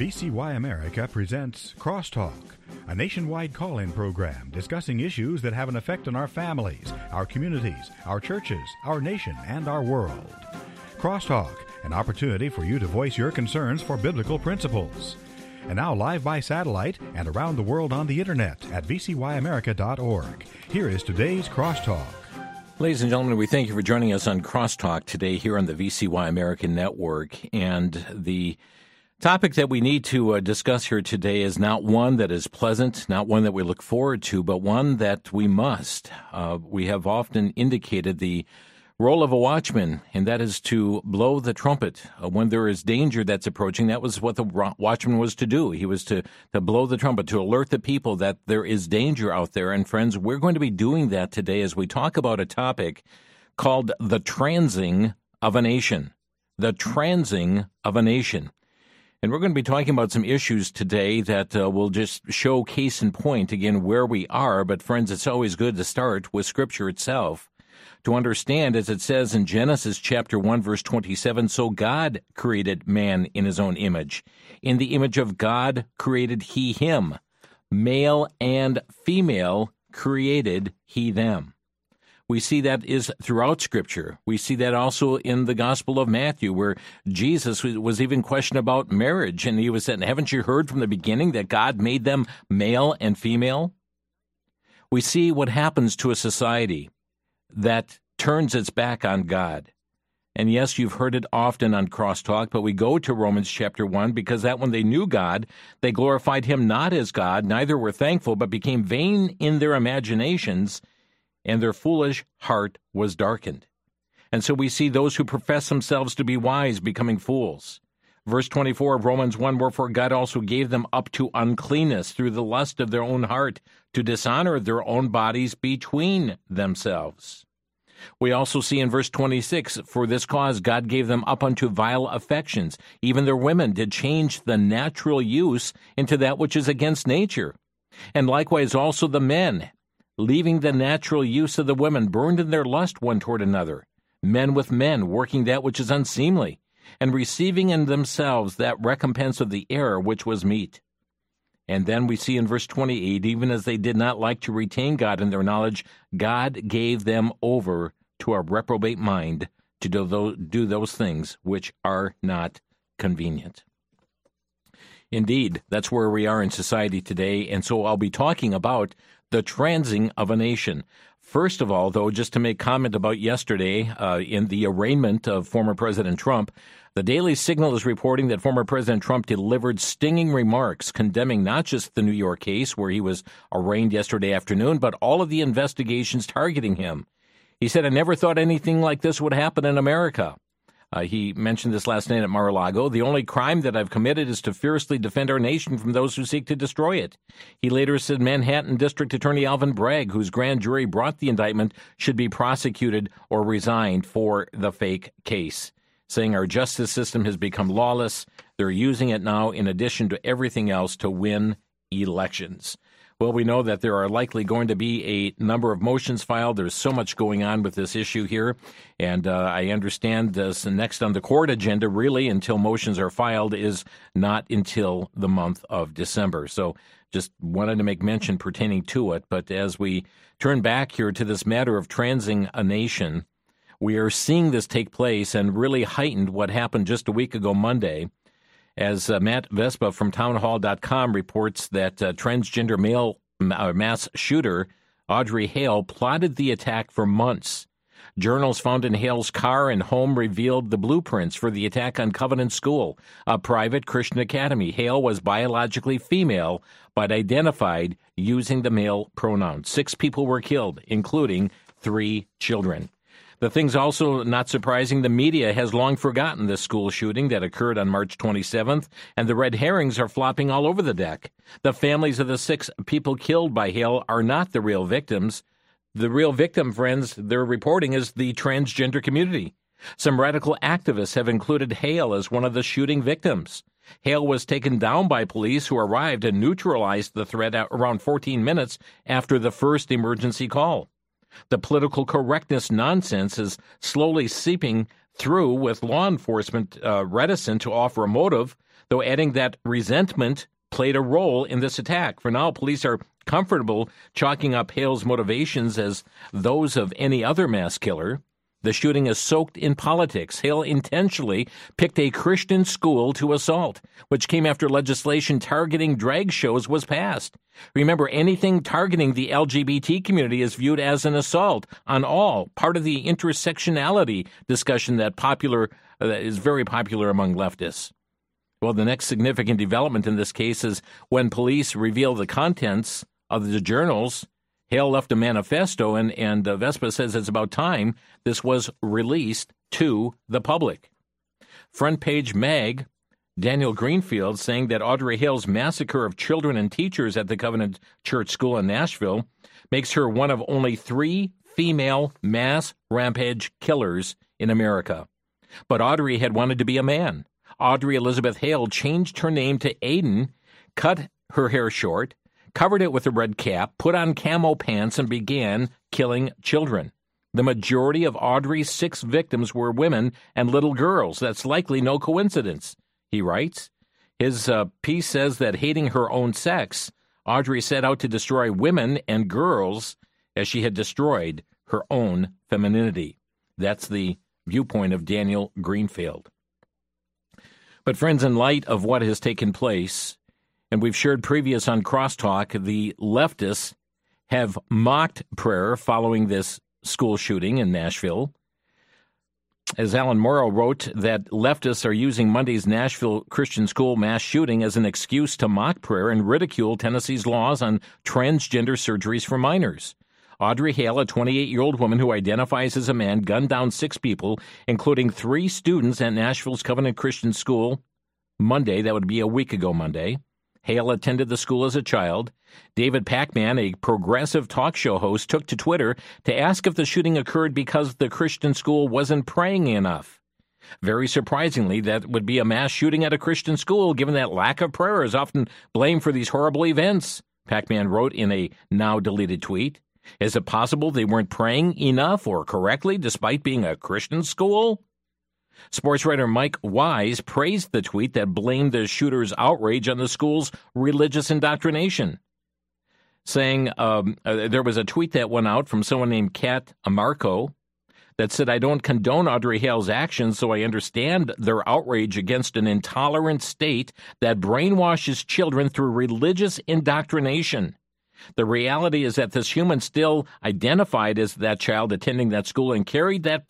VCY America presents Crosstalk, a nationwide call-in program discussing issues that have an effect on our families, our communities, our churches, our nation, and our world. Crosstalk, an opportunity for you to voice your concerns for biblical principles. And now live by satellite and around the world on the internet at vcyamerica.org. Here is today's Crosstalk. Ladies and gentlemen, we thank you for joining us on Crosstalk today here on the VCY America Network. And the topic that we need to discuss here today is not one that is pleasant, not one that we look forward to, but one that we must. We have often indicated the role of a watchman, and that is to blow the trumpet when there is danger that's approaching. That was what the watchman was to do. He was to blow the trumpet, to alert the people that there is danger out there. And friends, we're going to be doing that today as we talk about a topic called the transing of a nation. The transing of a nation. And we're going to be talking about some issues today that will just show case in point, again, where we are. But friends, it's always good to start with Scripture itself. To understand, as it says in Genesis chapter 1, verse 27, so God created man in his own image. In the image of God created he him. Male and female created he them. We see that is throughout Scripture. We see that also in the Gospel of Matthew, where Jesus was even questioned about marriage. And he was saying, haven't you heard from the beginning that God made them male and female? We see what happens to a society that turns its back on God. And yes, you've heard it often on Crosstalk, but we go to Romans chapter 1 because that when they knew God, they glorified him not as God, neither were thankful, but became vain in their imaginations, and their foolish heart was darkened. And so we see those who profess themselves to be wise becoming fools. Verse 24 of Romans 1, wherefore God also gave them up to uncleanness through the lust of their own heart, to dishonor their own bodies between themselves. We also see in verse 26, for this cause God gave them up unto vile affections. Even their women did change the natural use into that which is against nature. And likewise also the men, leaving the natural use of the women, burned in their lust one toward another, men with men, working that which is unseemly, and receiving in themselves that recompense of the error which was meet. And then we see in verse 28, even as they did not like to retain God in their knowledge, God gave them over to a reprobate mind to do those things which are not convenient. Indeed, that's where we are in society today, and so I'll be talking about the transing of a nation. First of all, though, just to make comment about yesterday in the arraignment of former President Trump, the Daily Signal is reporting that former President Trump delivered stinging remarks condemning not just the New York case where he was arraigned yesterday afternoon, but all of the investigations targeting him. He said, I never thought anything like this would happen in America. He mentioned this last night at Mar-a-Lago. The only crime that I've committed is to fiercely defend our nation from those who seek to destroy it. He later said Manhattan District Attorney Alvin Bragg, whose grand jury brought the indictment, should be prosecuted or resigned for the fake case, saying our justice system has become lawless. They're using it now in addition to everything else to win elections. Well, we know that there are likely going to be a number of motions filed. There's so much going on with this issue here. And I understand this next on the court agenda, really, until motions are filed, is not until the month of December. So just wanted to make mention pertaining to it. But as we turn back here to this matter of transing a nation, we are seeing this take place and really heightened what happened just a week ago Monday, as Matt Vespa from townhall.com reports that transgender male mass shooter Audrey Hale plotted the attack for months. Journals found in Hale's car and home revealed the blueprints for the attack on Covenant School, a private Christian academy. Hale was biologically female, but identified using the male pronoun. 6 people were killed, including 3 children. The thing's also not surprising. The media has long forgotten this school shooting that occurred on March 27th, and the red herrings are flopping all over the deck. The families of the 6 people killed by Hale are not the real victims. The real victim, friends, they're reporting, is the transgender community. Some radical activists have included Hale as one of the shooting victims. Hale was taken down by police who arrived and neutralized the threat around 14 minutes after the first emergency call. The political correctness nonsense is slowly seeping through, with law enforcement reticent to offer a motive. though adding that resentment played a role in this attack. For now, police are comfortable chalking up Hale's motivations as those of any other mass killer. The shooting is soaked in politics. Hale intentionally picked a Christian school to assault, which came after legislation targeting drag shows was passed. Remember, anything targeting the LGBT community is viewed as an assault on all, part of the intersectionality discussion that is very popular among leftists. Well, the next significant development in this case is when police reveal the contents of the journals. Hale left a manifesto, and Vespa says it's about time this was released to the public. Front Page Mag, Daniel Greenfield, saying that Audrey Hale's massacre of children and teachers at the Covenant Church School in Nashville makes her one of only 3 female mass rampage killers in America. But Audrey had wanted to be a man. Audrey Elizabeth Hale changed her name to Aiden, cut her hair short, covered it with a red cap, put on camo pants, and began killing children. The majority of Audrey's 6 victims were women and little girls. That's likely no coincidence, he writes. His piece says that hating her own sex, Audrey set out to destroy women and girls as she had destroyed her own femininity. That's the viewpoint of Daniel Greenfield. But friends, in light of what has taken place, and we've shared previous on Crosstalk, the leftists have mocked prayer following this school shooting in Nashville. As Alan Morrow wrote, that leftists are using Monday's Nashville Christian school mass shooting as an excuse to mock prayer and ridicule Tennessee's laws on transgender surgeries for minors. Audrey Hale, a 28-year-old woman who identifies as a man, gunned down 6 people, including 3 students at Nashville's Covenant Christian School Monday. That would be a week ago Monday. Hale attended the school as a child. David Pakman, a progressive talk show host, took to Twitter to ask if the shooting occurred because the Christian school wasn't praying enough. Very surprisingly, that would be a mass shooting at a Christian school, given that lack of prayer is often blamed for these horrible events, Pakman wrote in a now-deleted tweet. Is it possible they weren't praying enough or correctly despite being a Christian school? Sports writer Mike Wise praised the tweet that blamed the shooter's outrage on the school's religious indoctrination, saying there was a tweet that went out from someone named Kat Amarco that said, "I don't condone Audrey Hale's actions, so I understand their outrage against an intolerant state that brainwashes children through religious indoctrination. The reality is that this human still identified as that child attending that school and carried that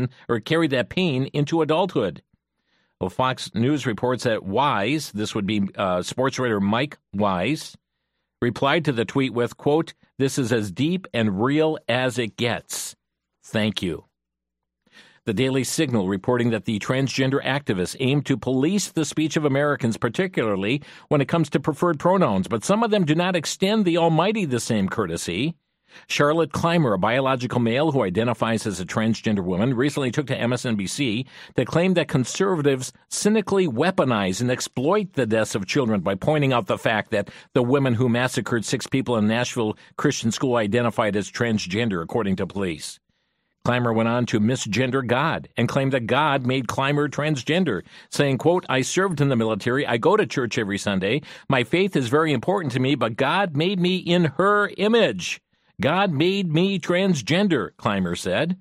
pain into adulthood." Well, Fox News reports that Wise, this would be sports writer Mike Wise, replied to the tweet with, quote, "This is as deep and real as it gets. Thank you." The Daily Signal reporting that the transgender activists aim to police the speech of Americans, particularly when it comes to preferred pronouns, but some of them do not extend the Almighty the same courtesy. Charlotte Clymer, a biological male who identifies as a transgender woman, recently took to MSNBC to claim that conservatives cynically weaponize and exploit the deaths of children by pointing out the fact that the women who massacred 6 people in Nashville Christian school identified as transgender, according to police. Clymer went on to misgender God and claimed that God made Clymer transgender, saying, quote, "I served in the military. I go to church every Sunday. My faith is very important to me, but God made me in her image. God made me transgender," Clymer said.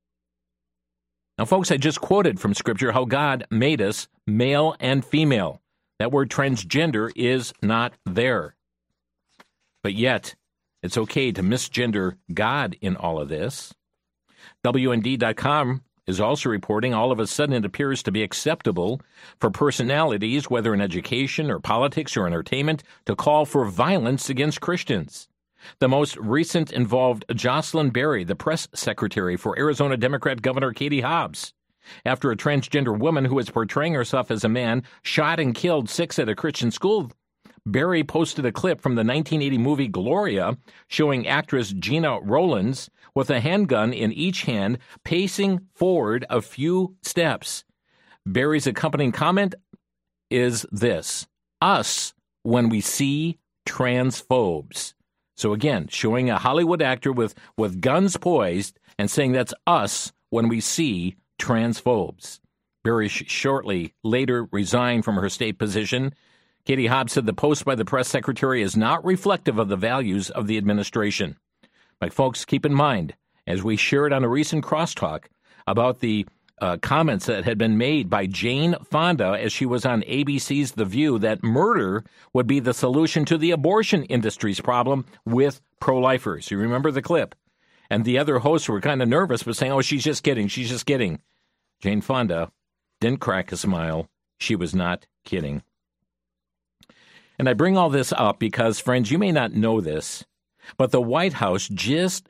Now, folks, I just quoted from Scripture how God made us male and female. That word transgender is not there. But yet, it's okay to misgender God in all of this. WND.com is also reporting all of a sudden it appears to be acceptable for personalities, whether in education or politics or entertainment, to call for violence against Christians. The most recent involved Jocelyn Berry, the press secretary for Arizona Democrat Governor Katie Hobbs. After a transgender woman who was portraying herself as a man shot and killed 6 at a Christian school, Berry posted a clip from the 1980 movie Gloria showing actress Gina Rowlands with a handgun in each hand pacing forward a few steps. Berry's accompanying comment is this: "Us when we see transphobes." So again, showing a Hollywood actor with guns poised and saying that's us when we see transphobes. Barish shortly later resigned from her state position. Katie Hobbs said the post by the press secretary is not reflective of the values of the administration. But folks, keep in mind, as we shared on a recent crosstalk about the comments that had been made by Jane Fonda as she was on ABC's The View, that murder would be the solution to the abortion industry's problem with pro-lifers. You remember the clip? And the other hosts were kind of nervous, but saying, oh, she's just kidding. She's just kidding. Jane Fonda didn't crack a smile. She was not kidding. And I bring all this up because, friends, you may not know this, but the White House just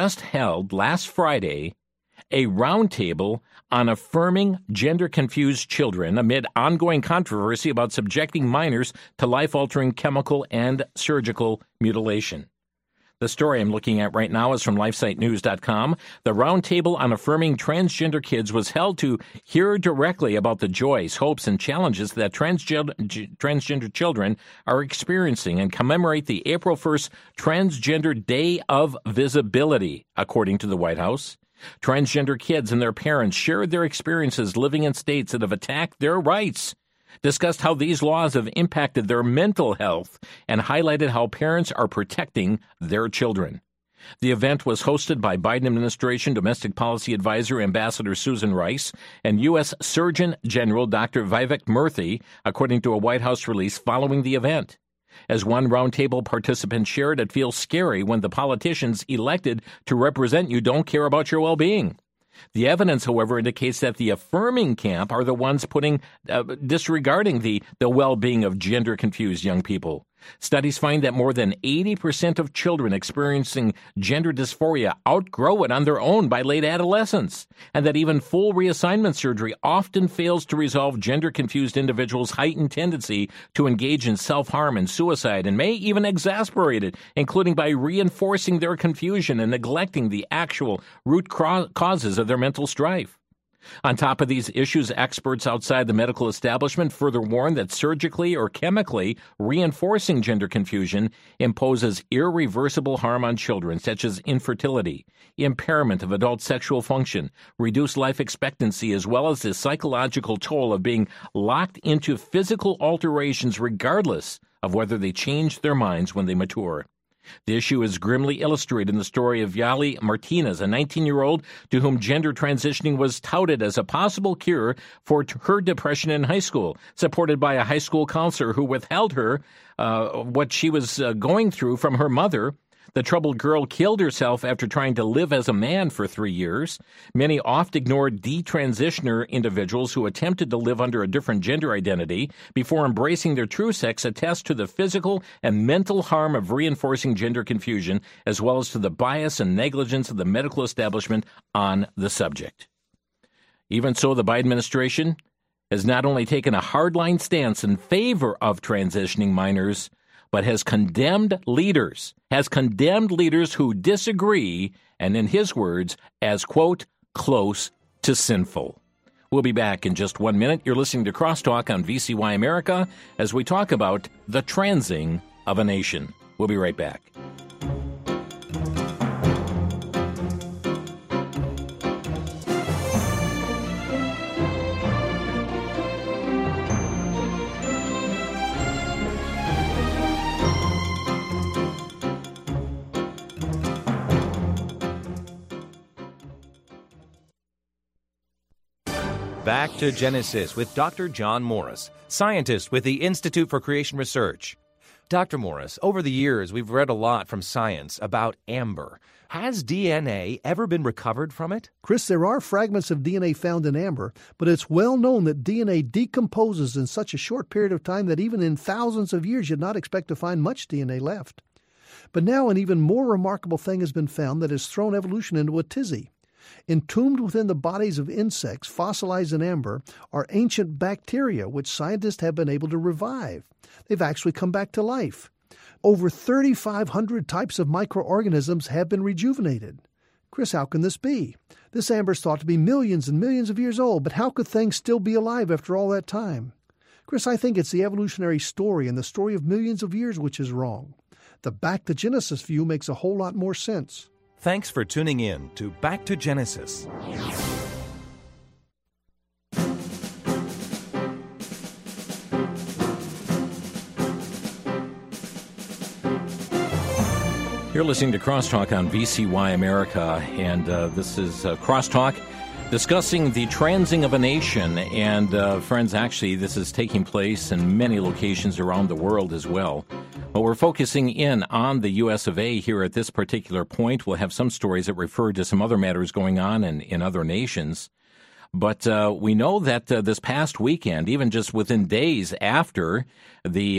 held last Friday a roundtable on affirming gender-confused children amid ongoing controversy about subjecting minors to life-altering chemical and surgical mutilation. The story I'm looking at right now is from LifeSiteNews.com. The roundtable on affirming transgender kids was held to hear directly about the joys, hopes, and challenges that transgender children are experiencing and commemorate the April 1st Transgender Day of Visibility, according to the White House. Transgender kids and their parents shared their experiences living in states that have attacked their rights, discussed how these laws have impacted their mental health, and highlighted how parents are protecting their children. The event was hosted by Biden administration Domestic Policy Advisor Ambassador Susan Rice and U.S. Surgeon General Dr. Vivek Murthy, according to a White House release following the event. As one roundtable participant shared, it feels scary when the politicians elected to represent you don't care about your well-being. The evidence, however, indicates that the affirming camp are the ones disregarding the well-being of gender-confused young people. Studies find that more than 80% of children experiencing gender dysphoria outgrow it on their own by late adolescence, and that even full reassignment surgery often fails to resolve gender-confused individuals' heightened tendency to engage in self-harm and suicide, and may even exacerbate it, including by reinforcing their confusion and neglecting the actual root causes of their mental strife. On top of these issues, experts outside the medical establishment further warn that surgically or chemically reinforcing gender confusion imposes irreversible harm on children, such as infertility, impairment of adult sexual function, reduced life expectancy, as well as the psychological toll of being locked into physical alterations regardless of whether they change their minds when they mature. The issue is grimly illustrated in the story of Yali Martinez, a 19-year-old to whom gender transitioning was touted as a possible cure for her depression in high school, supported by a high school counselor who withheld her what she was going through from her mother. The troubled girl killed herself after trying to live as a man for 3 years. Many oft-ignored detransitioner individuals who attempted to live under a different gender identity before embracing their true sex attest to the physical and mental harm of reinforcing gender confusion, as well as to the bias and negligence of the medical establishment on the subject. Even so, the Biden administration has not only taken a hardline stance in favor of transitioning minors, but has condemned leaders who disagree, and in his words, as, quote, close to sinful. We'll be back in just 1 minute. You're listening to Crosstalk on VCY America as we talk about the transing of a nation. We'll be right back. Back to Genesis with Dr. John Morris, scientist with the Institute for Creation Research. Dr. Morris, over the years, we've read a lot from science about amber. Has DNA ever been recovered from it? Chris, there are fragments of DNA found in amber, but it's well known that DNA decomposes in such a short period of time that even in thousands of years, you'd not expect to find much DNA left. But now an even more remarkable thing has been found that has thrown evolution into a tizzy. Entombed within the bodies of insects fossilized in amber are ancient bacteria, which scientists have been able to revive. They've actually come back to life. Over 3,500 types of microorganisms have been rejuvenated. Chris, how can this be? This amber is thought to be millions and millions of years old, but how could things still be alive after all that time? Chris, I think it's the evolutionary story and the story of millions of years which is wrong. The Back to Genesis view makes a whole lot more sense. Thanks for tuning in to Back to Genesis. You're listening to Crosstalk on VCY America, and this is Crosstalk discussing the transing of a nation. And friends, actually, this is taking place in many locations around the world as well. But we're focusing in on the U.S. of A. here at this particular point. We'll have some stories that refer to some other matters going on in other nations. But we know that this past weekend, even just within days after the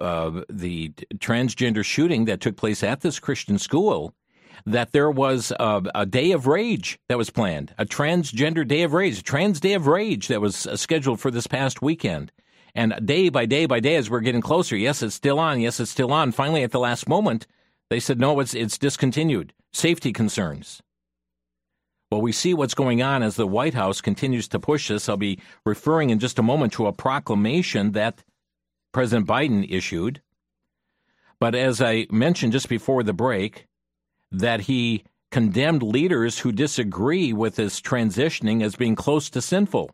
transgender shooting that took place at this Christian school, that there was a day of rage that was planned, a transgender day of rage, a trans day of rage that was scheduled for this past weekend. And day by day by day, as we're getting closer, yes, it's still on, yes, it's still on. Finally, at the last moment, they said, no, it's discontinued. Safety concerns. Well, we see what's going on as the White House continues to push this. I'll be referring in just a moment to a proclamation that President Biden issued. But as I mentioned just before the break, that he condemned leaders who disagree with this transitioning as being close to sinful.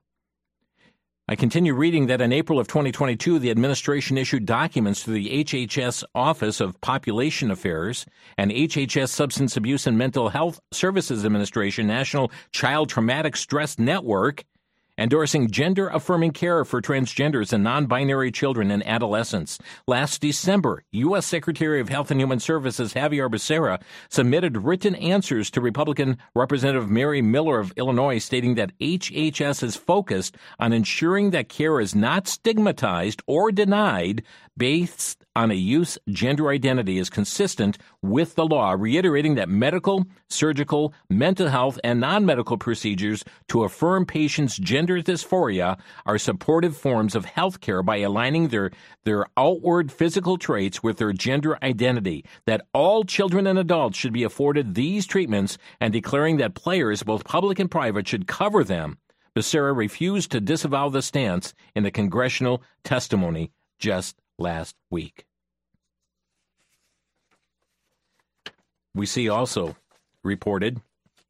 I continue reading that in April of 2022, the administration issued documents to the HHS Office of Population Affairs and HHS Substance Abuse and Mental Health Services Administration National Child Traumatic Stress Network, endorsing gender-affirming care for transgenders and non-binary children and adolescents. Last December, U.S. Secretary of Health and Human Services Xavier Becerra submitted written answers to Republican Representative Mary Miller of Illinois, stating that HHS is focused on ensuring that care is not stigmatized or denied based on a youth's gender identity is consistent with the law, reiterating that medical, surgical, mental health, and non-medical procedures to affirm patients' gender dysphoria are supportive forms of health care by aligning their outward physical traits with their gender identity, that all children and adults should be afforded these treatments, and declaring that players, both public and private, should cover them. Becerra refused to disavow the stance in the congressional testimony just last week. We see also reported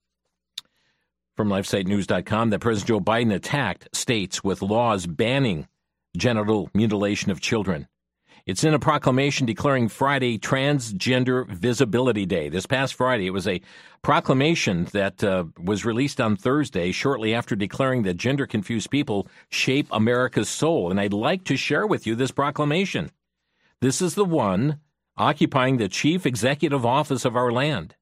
from LifeSiteNews.com that President Joe Biden attacked states with laws banning genital mutilation of children. It's in a proclamation declaring Friday Transgender Visibility Day. This past Friday, it was a proclamation that was released on Thursday, shortly after declaring that gender-confused people shape America's soul. And I'd like to share with you this proclamation. This is the one occupying the chief executive office of our land.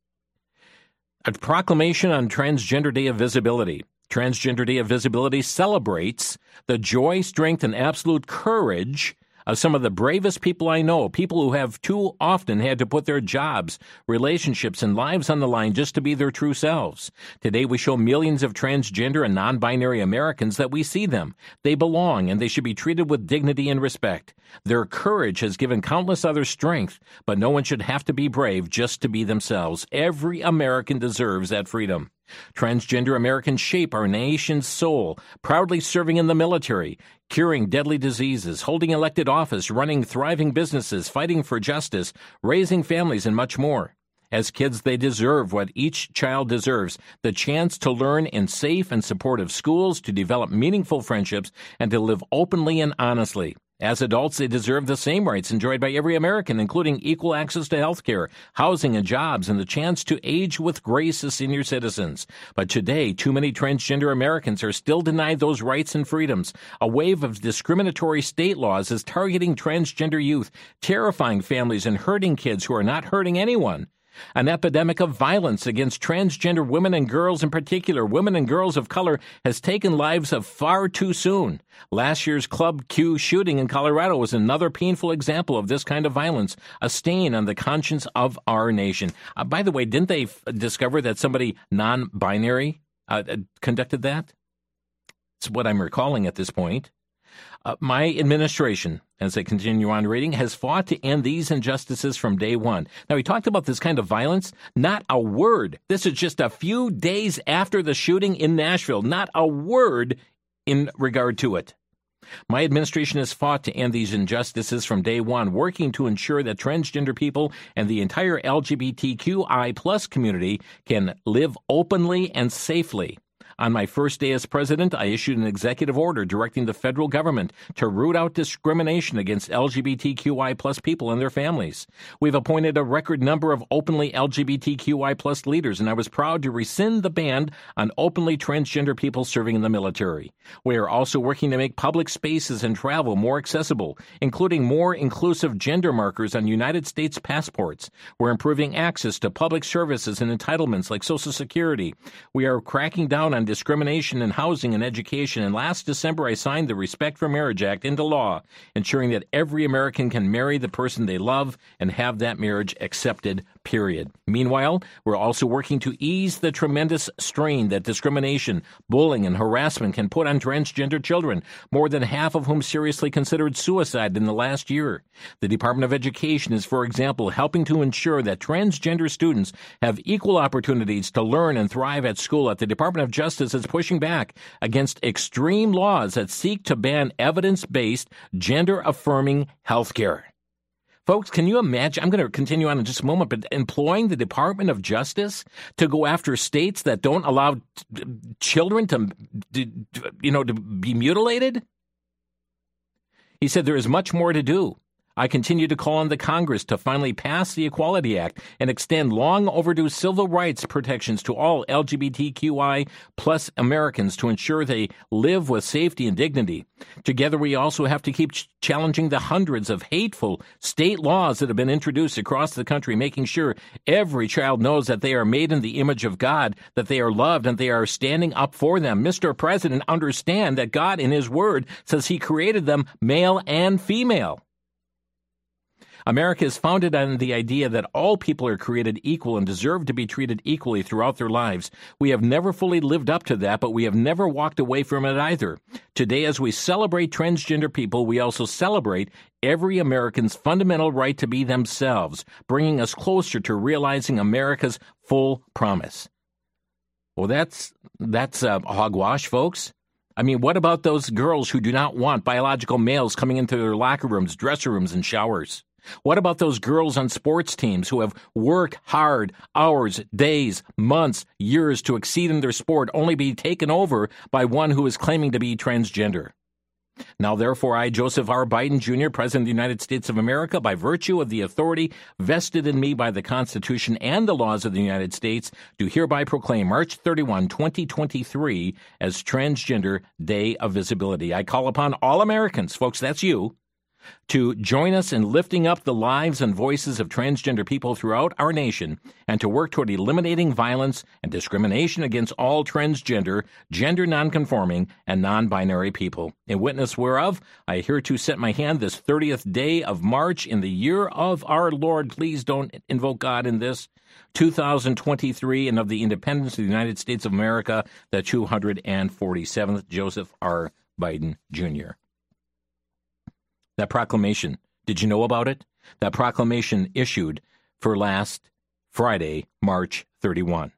A proclamation on Transgender Day of Visibility. Transgender Day of Visibility celebrates the joy, strength, and absolute courage of some of the bravest people I know, people who have too often had to put their jobs, relationships, and lives on the line just to be their true selves. Today we show millions of transgender and non-binary Americans that we see them. They belong, and they should be treated with dignity and respect. Their courage has given countless others strength, but no one should have to be brave just to be themselves. Every American deserves that freedom. Transgender Americans shape our nation's soul, proudly serving in the military, curing deadly diseases, holding elected office, running thriving businesses, fighting for justice, raising families, and much more. As kids, they deserve what each child deserves, the chance to learn in safe and supportive schools, to develop meaningful friendships, and to live openly and honestly. As adults, they deserve the same rights enjoyed by every American, including equal access to health care, housing and jobs, and the chance to age with grace as senior citizens. But today, too many transgender Americans are still denied those rights and freedoms. A wave of discriminatory state laws is targeting transgender youth, terrifying families and hurting kids who are not hurting anyone. An epidemic of violence against transgender women and girls, in particular women and girls of color, has taken lives of far too soon. Last year's Club Q shooting in Colorado was another painful example of this kind of violence, a stain on the conscience of our nation. By the way, didn't they discover that somebody non-binary conducted that? It's what I'm recalling at this point. My administration, as I continue on reading, has fought to end these injustices from day one. Now, we talked about this kind of violence. Not a word. This is just a few days after the shooting in Nashville. Not a word in regard to it. My administration has fought to end these injustices from day one, working to ensure that transgender people and the entire LGBTQI+ community can live openly and safely. On my first day as president, I issued an executive order directing the federal government to root out discrimination against LGBTQI plus people and their families. We've appointed a record number of openly LGBTQI plus leaders, and I was proud to rescind the ban on openly transgender people serving in the military. We are also working to make public spaces and travel more accessible, including more inclusive gender markers on United States passports. We're improving access to public services and entitlements like Social Security. We are cracking down on discrimination in housing and education, and last December I signed the Respect for Marriage Act into law, ensuring that every American can marry the person they love and have that marriage accepted, period. Meanwhile, we're also working to ease the tremendous strain that discrimination, bullying, and harassment can put on transgender children, more than half of whom seriously considered suicide in the last year. The Department of Education is, for example, helping to ensure that transgender students have equal opportunities to learn and thrive at school. At the Department of Justice is pushing back against extreme laws that seek to ban evidence-based, gender-affirming health care. Folks, can you imagine? I'm going to continue on in just a moment, but employing the Department of Justice to go after states that don't allow children to be mutilated? He said there is much more to do. I continue to call on the Congress to finally pass the Equality Act and extend long overdue civil rights protections to all LGBTQI plus Americans to ensure they live with safety and dignity. Together, we also have to keep challenging the hundreds of hateful state laws that have been introduced across the country, making sure every child knows that they are made in the image of God, that they are loved, and they are standing up for them. Mr. President, understand that God in His Word says He created them male and female. America is founded on the idea that all people are created equal and deserve to be treated equally throughout their lives. We have never fully lived up to that, but we have never walked away from it either. Today, as we celebrate transgender people, we also celebrate every American's fundamental right to be themselves, bringing us closer to realizing America's full promise. Well, that's hogwash, folks. I mean, what about those girls who do not want biological males coming into their locker rooms, dressing rooms, and showers? What about those girls on sports teams who have worked hard, hours, days, months, years to exceed in their sport, only be taken over by one who is claiming to be transgender? Now, therefore, I, Joseph R. Biden, Jr., President of the United States of America, by virtue of the authority vested in me by the Constitution and the laws of the United States, do hereby proclaim March 31, 2023 as Transgender Day of Visibility. I call upon all Americans, folks, that's you, to join us in lifting up the lives and voices of transgender people throughout our nation and to work toward eliminating violence and discrimination against all transgender, gender nonconforming, and non-binary people. In witness whereof, I hereto set my hand this 30th day of March in the year of our Lord. Please don't invoke God in this. 2023, and of the independence of the United States of America, the 247th, Joseph R. Biden, Jr. That proclamation, did you know about it? That proclamation issued for last Friday, March 31.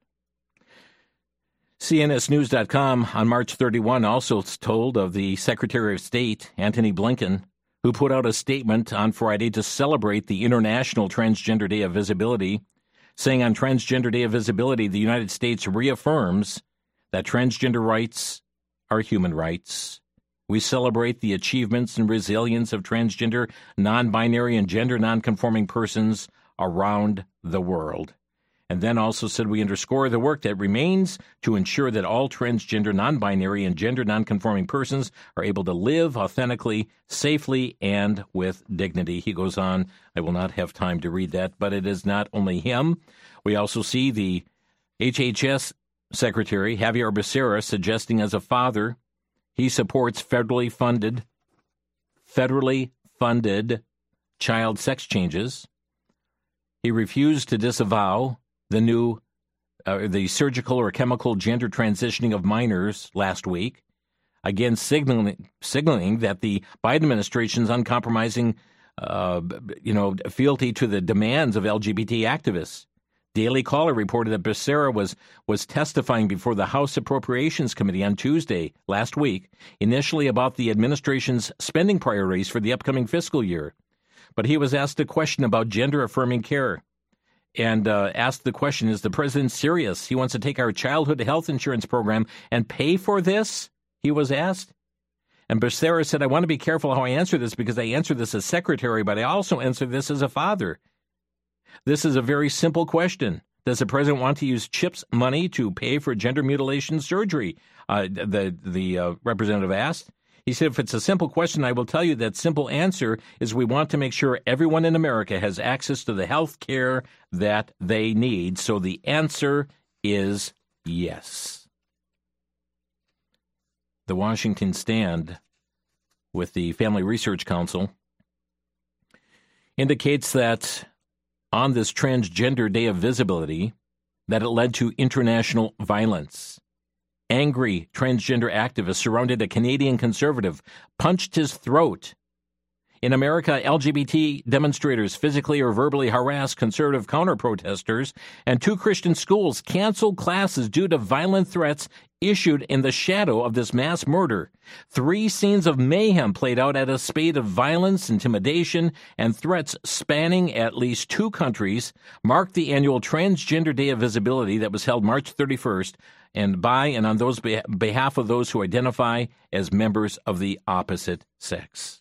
CNSnews.com on March 31 also told of the Secretary of State, Antony Blinken, who put out a statement on Friday to celebrate the International Transgender Day of Visibility, saying on Transgender Day of Visibility, the United States reaffirms that transgender rights are human rights. We celebrate the achievements and resilience of transgender, non-binary, and gender nonconforming persons around the world. And then also said we underscore the work that remains to ensure that all transgender, non-binary, and gender nonconforming persons are able to live authentically, safely, and with dignity. He goes on, I will not have time to read that, but it is not only him. We also see the HHS Secretary, Javier Becerra, suggesting as a father, he supports federally funded child sex changes. He refused to disavow the surgical or chemical gender transitioning of minors last week, again signaling that the Biden administration's uncompromising, fealty to the demands of LGBT activists. Daily Caller reported that Becerra was testifying before the House Appropriations Committee on Tuesday last week, initially about the administration's spending priorities for the upcoming fiscal year. But he was asked a question about gender-affirming care. and asked the question, is the president serious? He wants to take our childhood health insurance program and pay for this, he was asked. And Becerra said, I want to be careful how I answer this because I answer this as secretary, but I also answer this as a father. This is a very simple question. Does the president want to use CHIPS money to pay for gender mutilation surgery? The representative asked. He said, if it's a simple question, I will tell you that simple answer is we want to make sure everyone in America has access to the health care that they need. So the answer is yes. The Washington Stand with the Family Research Council indicates that on this Transgender Day of Visibility, that it led to international violence. Angry transgender activists surrounded a Canadian conservative, punched his throat. In America, LGBT demonstrators physically or verbally harassed conservative counter-protesters, and 2 Christian schools canceled classes due to violent threats issued in the shadow of this mass murder. 3 scenes of mayhem played out at a spate of violence, intimidation, and threats spanning at least 2 countries, marked the annual Transgender Day of Visibility that was held March 31st, and by and on those behalf of those who identify as members of the opposite sex.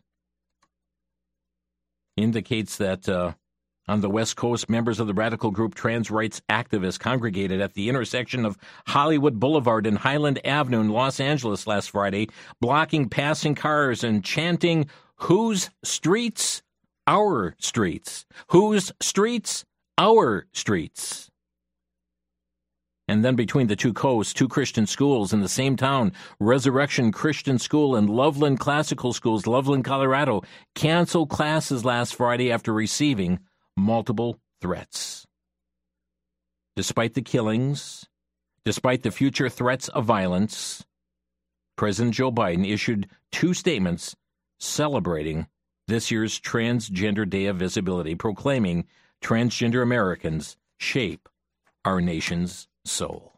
Indicates that on the West Coast, members of the radical group Trans Rights Activists congregated at the intersection of Hollywood Boulevard and Highland Avenue in Los Angeles last Friday, blocking passing cars and chanting, "Whose streets? Our streets. Whose streets? Our streets." And then between the 2 coasts, 2 Christian schools in the same town, Resurrection Christian School and Loveland Classical Schools, Loveland, Colorado, canceled classes last Friday after receiving multiple threats. Despite the killings, despite the future threats of violence, President Joe Biden issued 2 statements celebrating this year's Transgender Day of Visibility, proclaiming transgender Americans shape our nation's soul.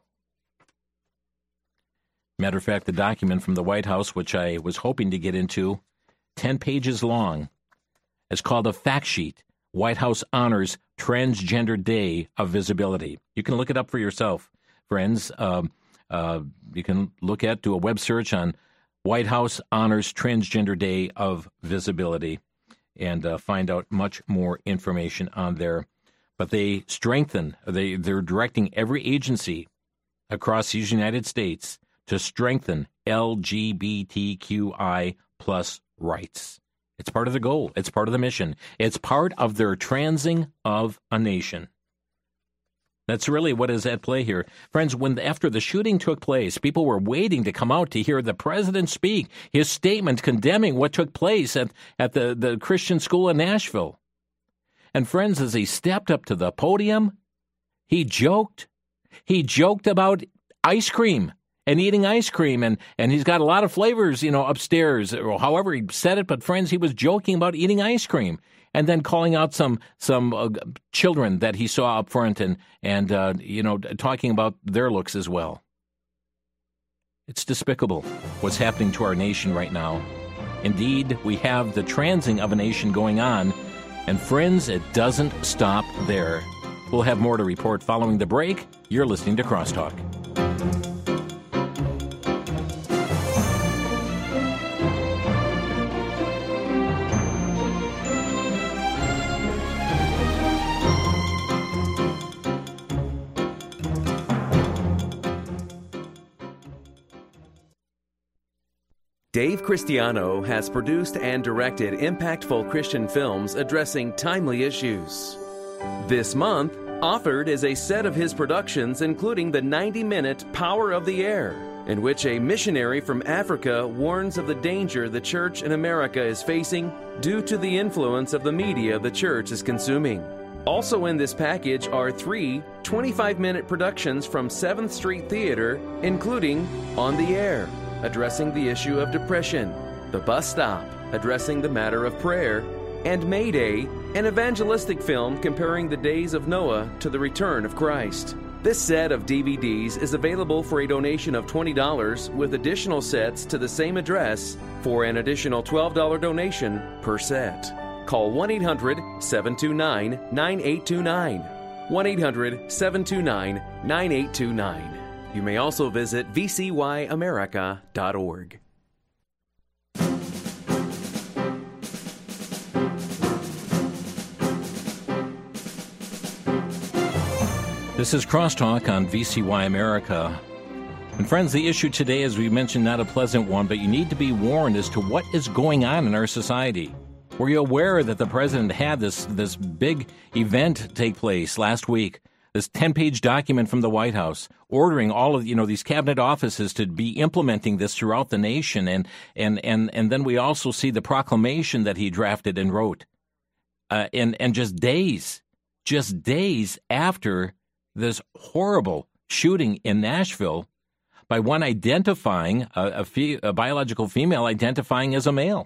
Matter of fact, the document from the White House, which I was hoping to get into, 10 pages long, is called a fact sheet. White House honors Transgender Day of Visibility. You can look it up for yourself, friends. You can do a web search on White House honors Transgender Day of Visibility and find out much more information on there. But they they're directing every agency across these United States to strengthen LGBTQI plus rights. It's part of the goal. It's part of the mission. It's part of their transing of a nation. That's really what is at play here. Friends, after the shooting took place, people were waiting to come out to hear the president speak, his statement condemning what took place at the Christian school in Nashville. And friends, as he stepped up to the podium, he joked. He joked about ice cream and eating ice cream, and he's got a lot of flavors, upstairs, or however he said it. But friends, he was joking about eating ice cream, and then calling out some children that he saw up front, and talking about their looks as well. It's despicable what's happening to our nation right now. Indeed, we have the transing of a nation going on. And friends, it doesn't stop there. We'll have more to report following the break. You're listening to Crosstalk. Dave Cristiano has produced and directed impactful Christian films addressing timely issues. This month, offered is a set of his productions including the 90-minute Power of the Air, in which a missionary from Africa warns of the danger the church in America is facing due to the influence of the media the church is consuming. Also in this package are 3 25-minute productions from 7th Street Theater, including On the Air, addressing the issue of depression, The Bus Stop, addressing the matter of prayer, and Mayday, an evangelistic film comparing the days of Noah to the return of Christ. This set of DVDs is available for a donation of $20 with additional sets to the same address for an additional $12 donation per set. Call 1-800-729-9829. 1-800-729-9829. You may also visit vcyamerica.org. This is Crosstalk on VCY America. And friends, the issue today, as we mentioned, not a pleasant one, but you need to be warned as to what is going on in our society. Were you aware that the president had this big event take place last week? This 10-page document from the White House ordering all of these cabinet offices to be implementing this throughout the nation, and then we also see the proclamation that he drafted and wrote, and just days after this horrible shooting in Nashville by one identifying a biological female identifying as a male.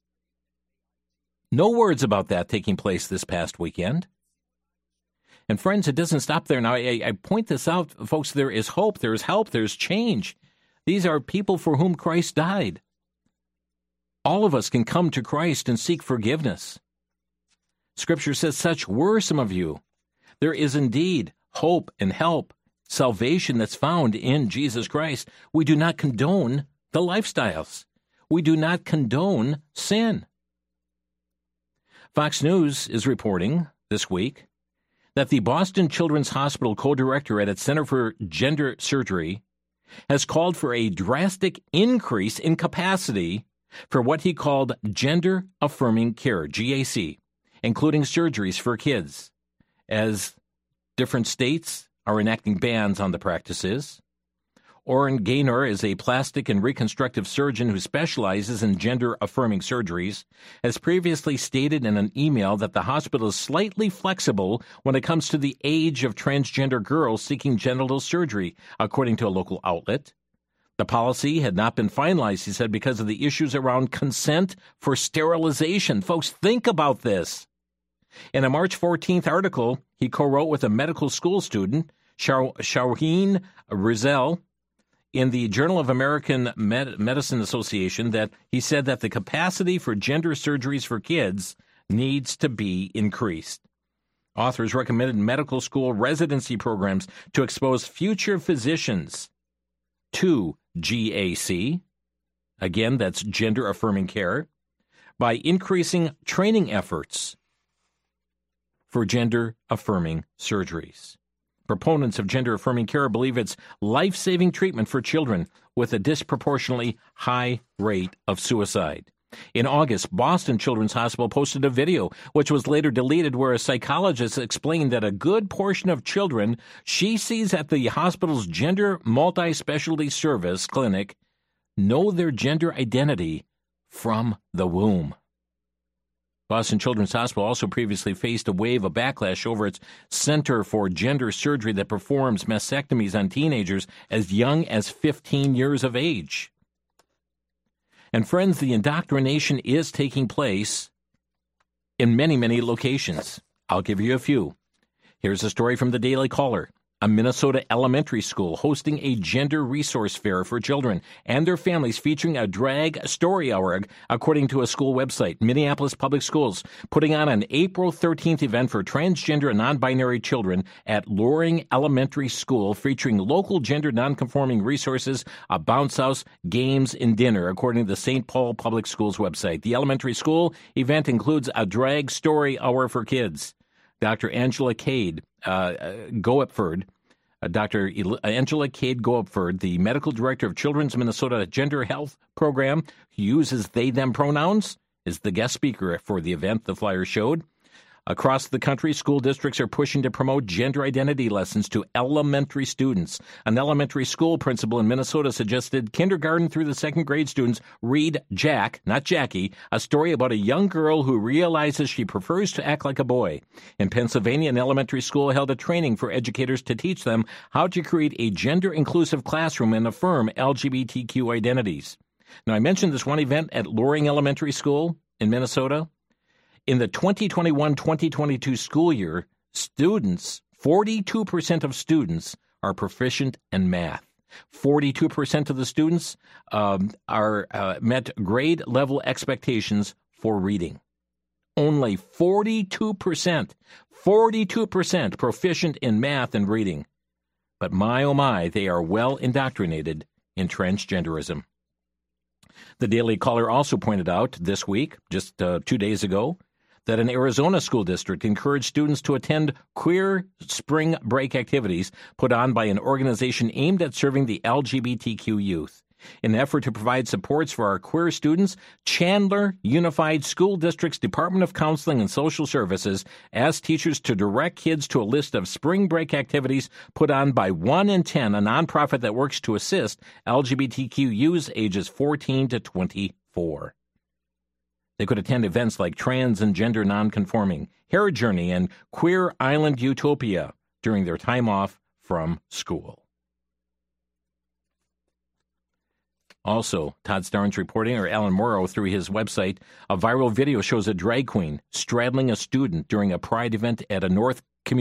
No words about that taking place this past weekend. And friends, it doesn't stop there. Now, I point this out, folks, there is hope, there is help, there's change. These are people for whom Christ died. All of us can come to Christ and seek forgiveness. Scripture says, such were some of you. There is indeed hope and help, salvation that's found in Jesus Christ. We do not condone the lifestyles. We do not condone sin. Fox News is reporting this week that the Boston Children's Hospital co-director at its Center for Gender Surgery has called for a drastic increase in capacity for what he called gender-affirming care, GAC, including surgeries for kids, as different states are enacting bans on the practices. Oren Gaynor is a plastic and reconstructive surgeon who specializes in gender-affirming surgeries, has previously stated in an email that the hospital is slightly flexible when it comes to the age of transgender girls seeking genital surgery, according to a local outlet. The policy had not been finalized, he said, because of the issues around consent for sterilization. Folks, think about this. In a March 14th article he co-wrote with a medical school student, Shaween Rizal, in the Journal of American Medicine Association, that he said that the capacity for gender surgeries for kids needs to be increased. Authors recommended medical school residency programs to expose future physicians to GAC, again, that's gender-affirming care, by increasing training efforts for gender-affirming surgeries. Proponents of gender-affirming care believe it's life-saving treatment for children with a disproportionately high rate of suicide. In August, Boston Children's Hospital posted a video, which was later deleted, where a psychologist explained that a good portion of children she sees at the hospital's gender multi-specialty service clinic know their gender identity from the womb. Boston Children's Hospital also previously faced a wave of backlash over its Center for Gender Surgery that performs mastectomies on teenagers as young as 15 years of age. And friends, the indoctrination is taking place in many, many locations. I'll give you a few. Here's a story from the Daily Caller. A Minnesota elementary school hosting a gender resource fair for children and their families featuring a drag story hour, according to a school website. Minneapolis Public Schools putting on an April 13th event for transgender and non-binary children at Loring Elementary School, featuring local gender non-conforming resources, a bounce house, games, and dinner, according to the St. Paul Public Schools website. The elementary school event includes a drag story hour for kids. Dr. Angela Cade Goepford, Dr. Angela Cade Goepford, the medical director of Children's Minnesota Gender Health Program, who uses they-them pronouns, is the guest speaker for the event, the flyer showed. Across the country, school districts are pushing to promote gender identity lessons to elementary students. An elementary school principal in Minnesota suggested kindergarten through the second grade students read Jack, not Jackie, a story about a young girl who realizes she prefers to act like a boy. In Pennsylvania, an elementary school held a training for educators to teach them how to create a gender-inclusive classroom and affirm LGBTQ identities. Now, I mentioned this one event at Loring Elementary School in Minnesota. In the 2021-2022 school year, 42% of students are proficient in math. 42% of the students met grade level expectations for reading. only 42% proficient in math and reading. But my, oh my, they are well indoctrinated in transgenderism. The Daily Caller also pointed out this week, just 2 days ago, that an Arizona school district encouraged students to attend queer spring break activities put on by an organization aimed at serving the LGBTQ youth. In an effort to provide supports for our queer students, Chandler Unified School District's Department of Counseling and Social Services asked teachers to direct kids to a list of spring break activities put on by 1 in 10, a nonprofit that works to assist LGBTQ youths ages 14 to 24. They could attend events like Trans and Gender Nonconforming, Hair Journey, and Queer Island Utopia during their time off from school. Also, Todd Starnes reporting, or Alan Morrow through his website, a viral video shows a drag queen straddling a student during a pride event at a North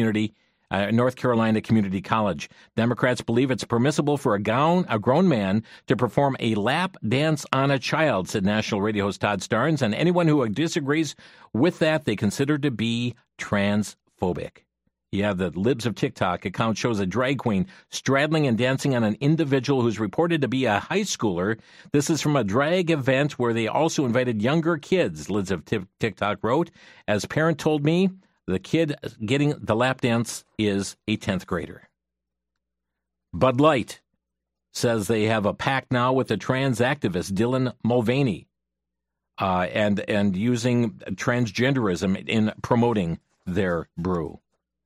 Carolina community college. Democrats believe it's permissible for a grown man to perform a lap dance on a child, said national radio host Todd Starnes, and anyone who disagrees with that they consider to be transphobic. Yeah, the Libs of TikTok account shows a drag queen straddling and dancing on an individual who's reported to be a high schooler. This is from a drag event where they also invited younger kids, Libs of TikTok wrote. As a parent told me, the kid getting the lap dance is a 10th grader. Bud Light says they have a pact now with the trans activist Dylan Mulvaney and using transgenderism in promoting their brew.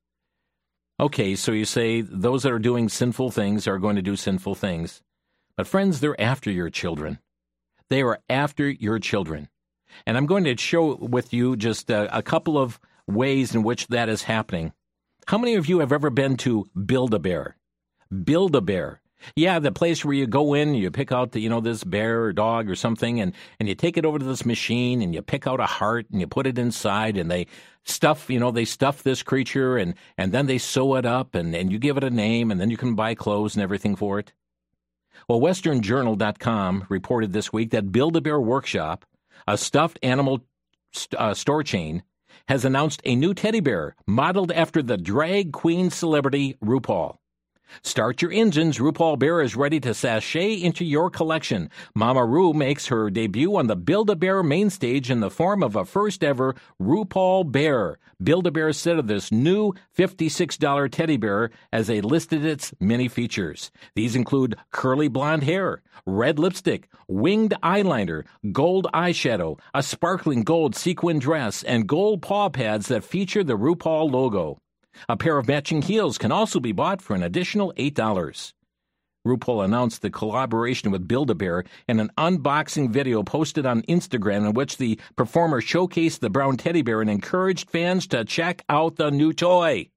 Okay, so you say those that are doing sinful things are going to do sinful things. But friends, they're after your children. They are after your children. And I'm going to show with you just a couple of ways in which that is happening. How many of you have ever been to Build-A-Bear? Build-A-Bear. Yeah, the place where you go in, you pick out this bear or dog or something, and you take it over to this machine, and you pick out a heart, and you put it inside, and they stuff this creature, and then they sew it up, and you give it a name, and then you can buy clothes and everything for it. Well, WesternJournal.com reported this week that Build-A-Bear Workshop, a stuffed animal store chain, has announced a new teddy bear modeled after the drag queen celebrity RuPaul. Start your engines. RuPaul Bear is ready to sashay into your collection. Mama Ru makes her debut on the Build-A-Bear main stage in the form of a first-ever RuPaul Bear. Build-A-Bear said of this new $56 teddy bear as they listed its many features. These include curly blonde hair, red lipstick, winged eyeliner, gold eyeshadow, a sparkling gold sequin dress, and gold paw pads that feature the RuPaul logo. A pair of matching heels can also be bought for an additional $8. RuPaul announced the collaboration with Build-A-Bear in an unboxing video posted on Instagram in which the performer showcased the brown teddy bear and encouraged fans to check out the new toy.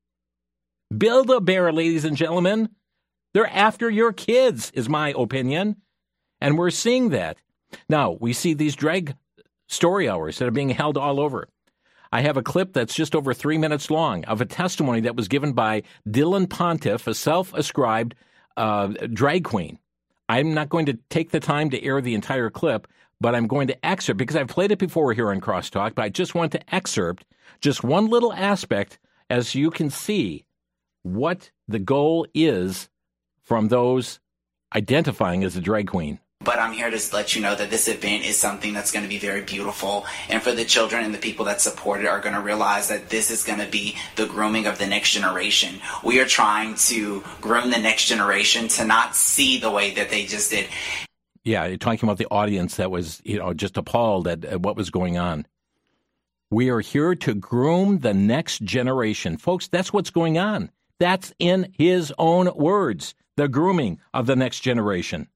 Build-A-Bear, ladies and gentlemen. They're after your kids, is my opinion. And we're seeing that. Now, we see these drag story hours that are being held all over. I have a clip that's just over 3 minutes long of a testimony that was given by Dylan Pontiff, a self-ascribed drag queen. I'm not going to take the time to air the entire clip, but I'm going to excerpt, because I've played it before here on Crosstalk, but I just want to excerpt just one little aspect as you can see what the goal is from those identifying as a drag queen. But I'm here to let you know that this event is something that's going to be very beautiful. And for the children and the people that support it are going to realize that this is going to be the grooming of the next generation. We are trying to groom the next generation to not see the way that they just did. Yeah, you're talking about the audience that was, just appalled at what was going on. We are here to groom the next generation. Folks, that's what's going on. That's in his own words, the grooming of the next generation.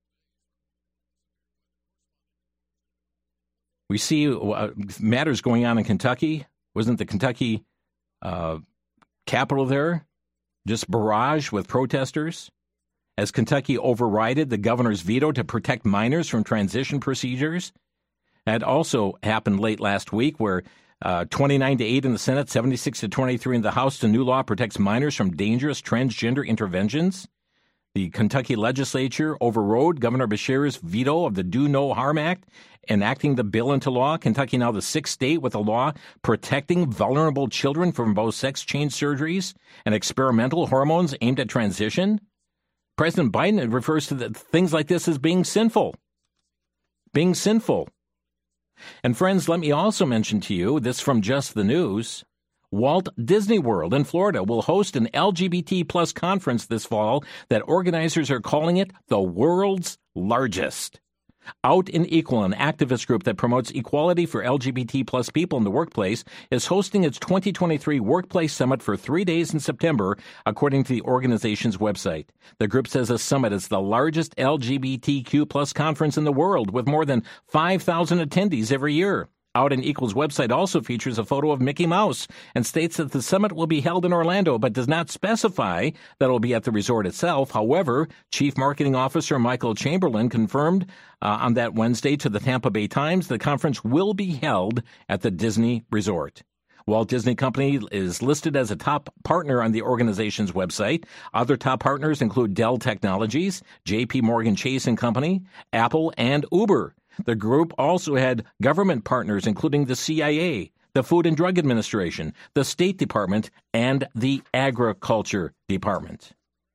We see matters going on in Kentucky. Wasn't the Kentucky capital there just barraged with protesters? As Kentucky overrided the governor's veto to protect minors from transition procedures. That also happened late last week where 29-8 in the Senate, 76-23 in the House. The new law protects minors from dangerous transgender interventions. The Kentucky legislature overrode Governor Beshear's veto of the Do No Harm Act, enacting the bill into law. Kentucky now the sixth state with a law protecting vulnerable children from both sex change surgeries and experimental hormones aimed at transition. President Biden refers to things like this as being sinful. Being sinful. And friends, let me also mention to you, this from Just the News, Walt Disney World in Florida will host an LGBT plus conference this fall that organizers are calling it the world's largest. Out in Equal, an activist group that promotes equality for LGBT plus people in the workplace, is hosting its 2023 Workplace Summit for 3 days in September, according to the organization's website. The group says the summit is the largest LGBTQ plus conference in the world, with more than 5,000 attendees every year. Out in Equal's website also features a photo of Mickey Mouse and states that the summit will be held in Orlando, but does not specify that it will be at the resort itself. However, Chief Marketing Officer Michael Chamberlain confirmed on that Wednesday to the Tampa Bay Times the conference will be held at the Disney Resort. Walt Disney Company is listed as a top partner on the organization's website. Other top partners include Dell Technologies, J.P. Morgan Chase & Company, Apple, and Uber. The group also had government partners, including the CIA, the Food and Drug Administration, the State Department, and the Agriculture Department.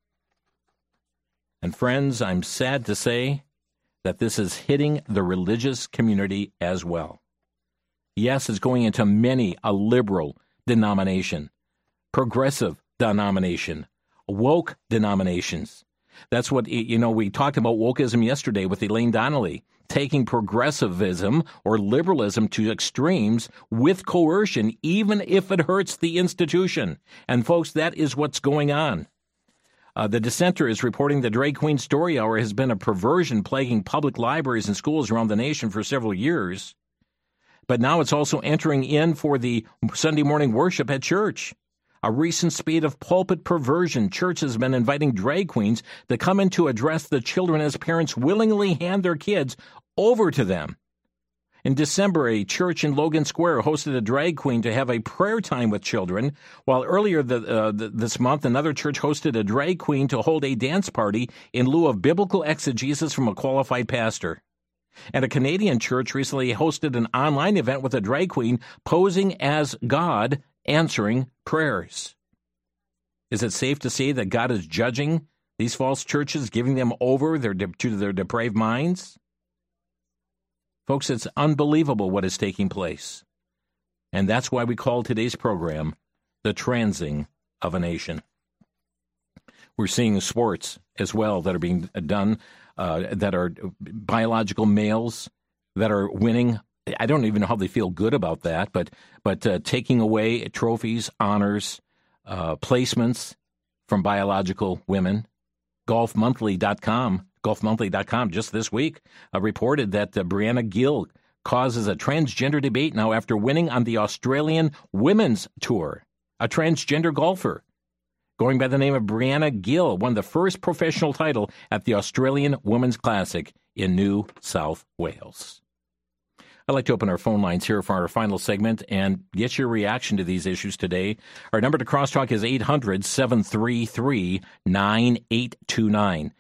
And friends, I'm sad to say that this is hitting the religious community as well. Yes, it's going into many a liberal denomination, progressive denomination, woke denominations. That's what, we talked about wokeism yesterday with Elaine Donnelly, taking progressivism or liberalism to extremes with coercion, even if it hurts the institution. And folks, that is what's going on. The Dissenter is reporting the Drag Queen Story Hour has been a perversion plaguing public libraries and schools around the nation for several years. But now it's also entering in for the Sunday morning worship at church. A recent spate of pulpit perversion. Church has been inviting drag queens to come in to address the children as parents willingly hand their kids over to them. In December, a church in Logan Square hosted a drag queen to have a prayer time with children, while earlier this month, another church hosted a drag queen to hold a dance party in lieu of biblical exegesis from a qualified pastor. And a Canadian church recently hosted an online event with a drag queen posing as God answering prayers. Is it safe to say that God is judging these false churches, giving them over to their depraved minds? Folks, it's unbelievable what is taking place. And that's why we call today's program The Transing of a Nation. We're seeing sports as well that are being done, that are biological males that are winning. I don't even know how they feel good about that, but taking away trophies, honors, placements from biological women. Golfmonthly.com just this week reported that Brianna Gill causes a transgender debate now after winning on the Australian Women's Tour. A transgender golfer going by the name of Brianna Gill won the first professional title at the Australian Women's Classic in New South Wales. I'd like to open our phone lines here for our final segment and get your reaction to these issues today. Our number to crosstalk is 800-733-9829.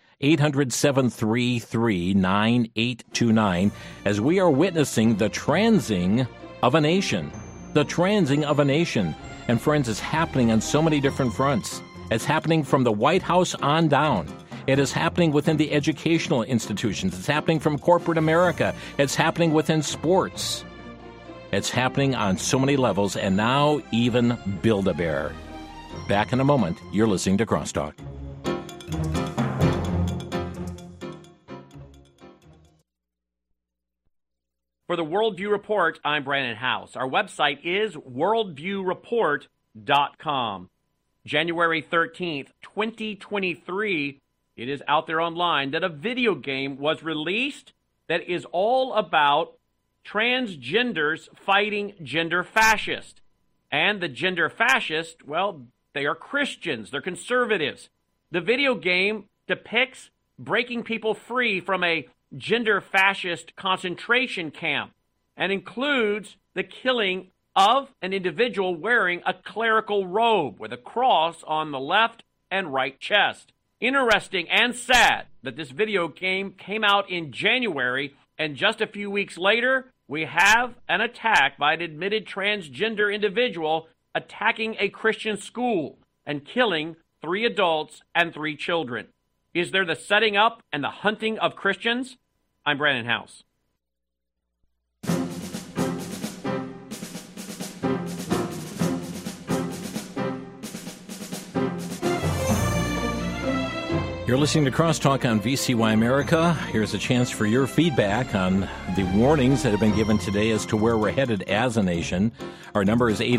800-733-9829 as we are witnessing the transing of a nation. The transing of a nation. And friends, it's happening on so many different fronts. It's happening from the White House on down. It is happening within the educational institutions. It's happening from corporate America. It's happening within sports. It's happening on so many levels, and now even Build-A-Bear. Back in a moment. You're listening to Crosstalk. For the Worldview Report, I'm Brandon House. Our website is worldviewreport.com. January 13th, 2023, it is out there online that a video game was released that is all about transgenders fighting gender fascists. And the gender fascists, well, they are Christians. They're conservatives. The video game depicts breaking people free from a gender fascist concentration camp and includes the killing of an individual wearing a clerical robe with a cross on the left and right chest. Interesting and sad that this video game came out in January, and just a few weeks later, we have an attack by an admitted transgender individual attacking a Christian school and killing 3 adults and 3 children. Is there the setting up and the hunting of Christians? I'm Brandon House. You're listening to Crosstalk on VCY America. Here's a chance for your feedback on the warnings that have been given today as to where we're headed as a nation. Our number is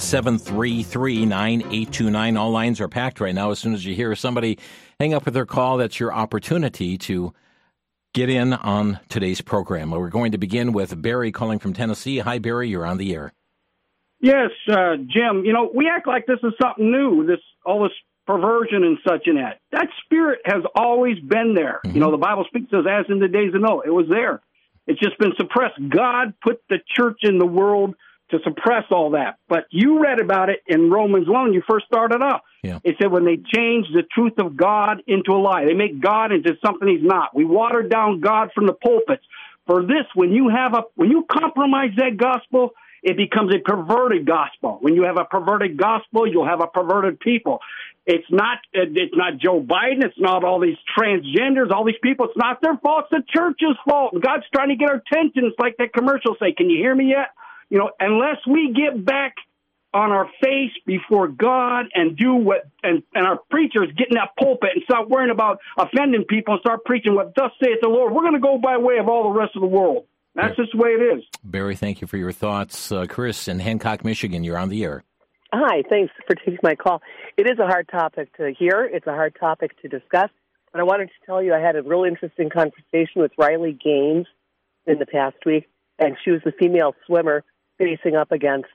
800-733-9829. All lines are packed right now. As soon as you hear somebody hang up with their call, that's your opportunity to get in on today's program. We're going to begin with Barry calling from Tennessee. Hi, Barry. You're on the air. Yes, Jim. We act like this is something new, all this perversion and such and that. That spirit has always been there. Mm-hmm. The Bible speaks of as in the days of Noah. It was there. It's just been suppressed. God put the church in the world to suppress all that. But you read about it in Romans 1 when you first started off. Yeah. It said when they change the truth of God into a lie, they make God into something he's not. We water down God from the pulpits. For this, when you compromise that gospel, it becomes a perverted gospel. When you have a perverted gospel, you'll have a perverted people. It's not Joe Biden. It's not all these transgenders, all these people. It's not their fault. It's the church's fault. God's trying to get our attention. It's like that commercial say, can you hear me yet? Unless we get back on our face before God and do and our preachers get in that pulpit and stop worrying about offending people and start preaching what thus saith the Lord, we're going to go by way of all the rest of the world. That's just the way it is. Barry, thank you for your thoughts. Chris in Hancock, Michigan, you're on the air. Hi, thanks for taking my call. It is a hard topic to hear. It's a hard topic to discuss. But I wanted to tell you I had a real interesting conversation with Riley Gaines in the past week, and she was the female swimmer facing up against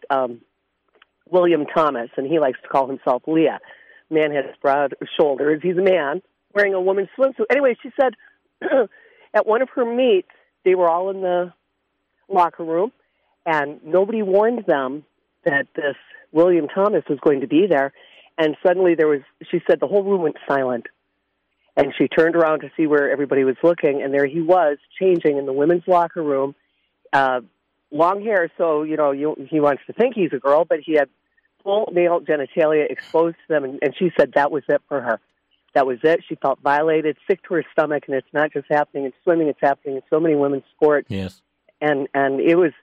William Thomas, and he likes to call himself Leah. Man has broad shoulders. He's a man wearing a woman's swimsuit. Anyway, she said at one of her meets, they were all in the locker room, and nobody warned them that this William Thomas was going to be there. And suddenly she said the whole room went silent. And she turned around to see where everybody was looking, and there he was changing in the women's locker room. Long hair, so, he wants to think he's a girl, but he had full male genitalia exposed to them, and she said that was it for her. That was it. She felt violated, sick to her stomach, and it's not just happening in swimming, it's happening in so many women's sports. Yes. And it was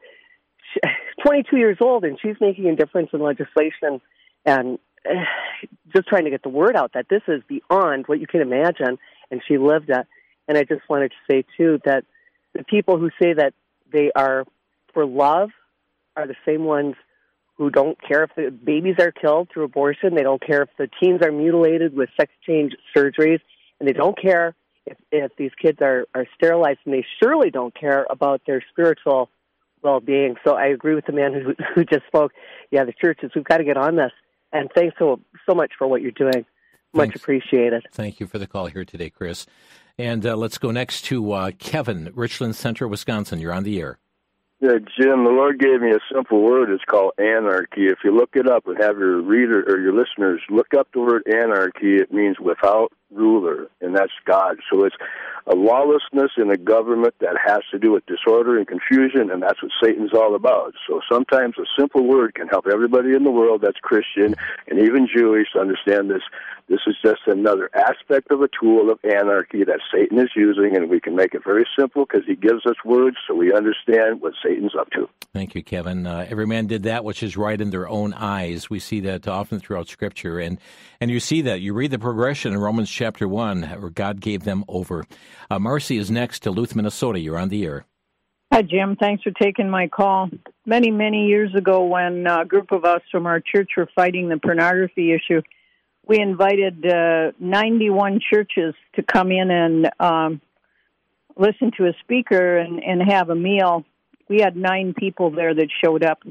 22 years old, and she's making a difference in legislation and just trying to get the word out that this is beyond what you can imagine, and she lived it. And I just wanted to say, too, that the people who say that they are for love are the same ones who don't care if the babies are killed through abortion. They don't care if the teens are mutilated with sex change surgeries, and they don't care if these kids are sterilized, and they surely don't care about their spiritual well-being. So I agree with the man who just spoke. Yeah, the churches, we've got to get on this. And thanks so much for what you're doing. Much appreciated. Thank you for the call here today, Chris. And let's go next to Kevin, Richland Center, Wisconsin. You're on the air. Yeah, Jim, the Lord gave me a simple word. It's called anarchy. If you look it up and have your reader or your listeners look up the word anarchy, it means without ruler, and that's God. So it's a lawlessness in a government that has to do with disorder and confusion, and that's what Satan's all about. So sometimes a simple word can help everybody in the world that's Christian and even Jewish to understand this. This is just another aspect of a tool of anarchy that Satan is using, and we can make it very simple because he gives us words so we understand what Satan's up to. Thank you, Kevin. Every man did that which is right in their own eyes. We see that often throughout Scripture, and you see that. You read the progression in Romans chapter 1, where God gave them over. Marcy is next, Duluth, Minnesota. You're on the air. Hi, Jim. Thanks for taking my call. Many, many years ago, when a group of us from our church were fighting the pornography issue, we invited 91 churches to come in and listen to a speaker and have a meal. We had 9 people there that showed up.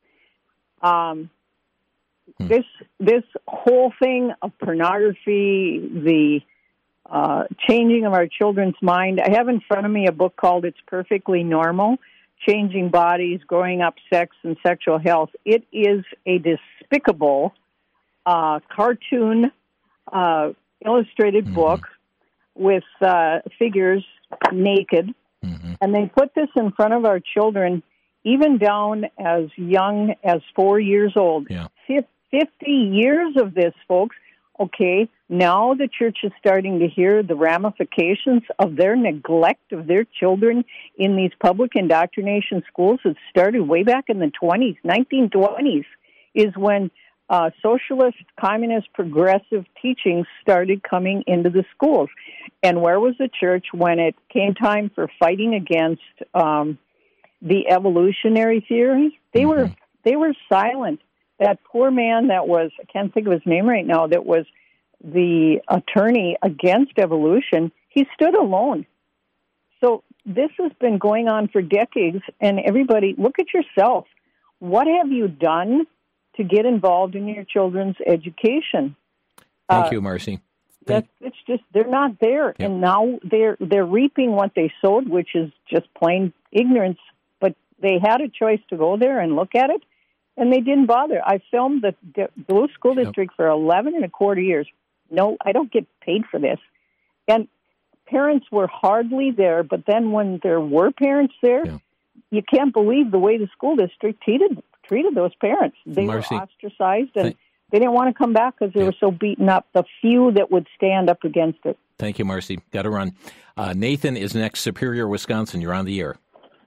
This whole thing of pornography, the changing of our children's mind. I have in front of me a book called It's Perfectly Normal, Changing Bodies, Growing Up Sex and Sexual Health. It is a despicable cartoon illustrated book with figures naked, and they put this in front of our children, even down as young as 4 years old. Yeah. 50 years of this, folks. Okay, now the church is starting to hear the ramifications of their neglect of their children in these public indoctrination schools. It started way back in the 1920s, is when socialist, communist, progressive teachings started coming into the schools. And where was the church when it came time for fighting against the evolutionary theories? They were silent. That poor man that was, I can't think of his name right now, that was the attorney against evolution, he stood alone. So this has been going on for decades, and everybody, look at yourself. What have you done to get involved in your children's education? Thank you, Marcy. It's just, they're not there, and now they're reaping what they sowed, which is just plain ignorance. But they had a choice to go there and look at it, and they didn't bother. I filmed the Duluth School District for 11 and a quarter years. No, I don't get paid for this. And parents were hardly there, but then when there were parents there, you can't believe the way the school district treated those parents. They Marcy, were ostracized, and they didn't want to come back because they were so beaten up, the few that would stand up against it. Thank you, Marcy. Got to run. Nathan is next, Superior, Wisconsin. You're on the air.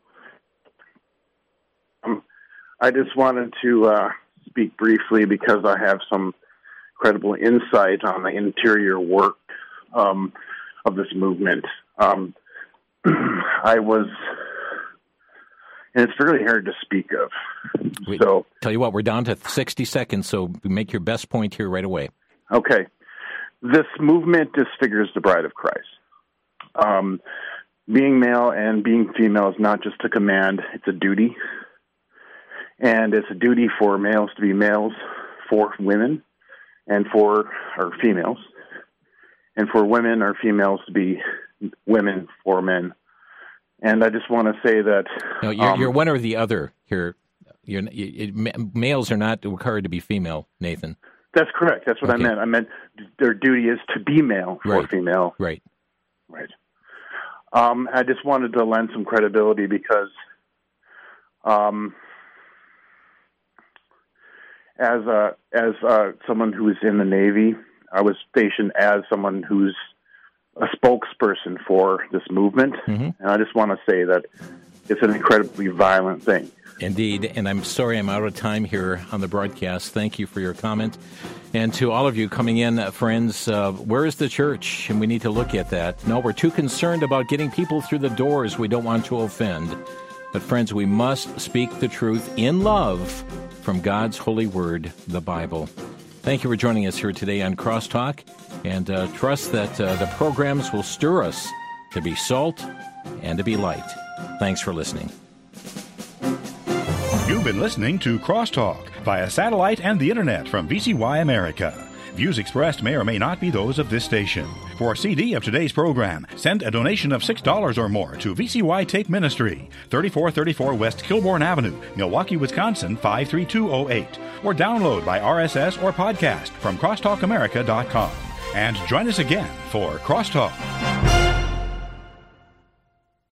I just wanted to speak briefly because I have some credible insight on the interior work of this movement. And it's fairly hard to speak of. So, tell you what, we're down to 60 seconds, so make your best point here right away. Okay. This movement disfigures the bride of Christ. Being male and being female is not just a command, it's a duty. And it's a duty for males to be males for women and for our females, and for women or females to be women for men. And I just want to say that... No, you're one or the other here. Males are not required to be female, Nathan. That's correct. That's what I meant. I meant their duty is to be male for female. Right. I just wanted to lend some credibility because... As someone who was in the Navy, I was stationed as someone who's a spokesperson for this movement, and I just want to say that it's an incredibly violent thing. Indeed, and I'm sorry I'm out of time here on the broadcast. Thank you for your comment. And to all of you coming in, friends, where is the church? And we need to look at that. No, we're too concerned about getting people through the doors we don't want to offend. But friends, we must speak the truth in love from God's holy word, the Bible. Thank you for joining us here today on Crosstalk, and trust that the programs will stir us to be salt and to be light. Thanks for listening. You've been listening to Crosstalk via satellite and the internet from VCY America. Views expressed may or may not be those of this station. For a CD of today's program, send a donation of $6 or more to VCY Tape Ministry, 3434 West Kilbourne Avenue, Milwaukee, Wisconsin, 53208. Or download by RSS or podcast from crosstalkamerica.com. And join us again for Crosstalk.